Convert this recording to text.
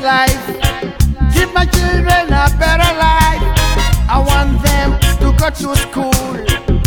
life. Give my children a better life. I want them to go to school.